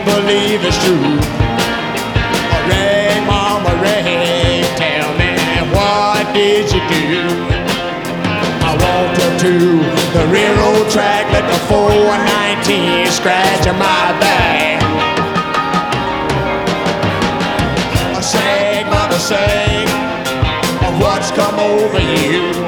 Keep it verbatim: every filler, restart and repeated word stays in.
believe it's true. Ray, Mama Ray, tell me, what did you do? I walked up to the railroad track, let the four nineteen scratch on my back. I sang, Mama sang, of what's come over you.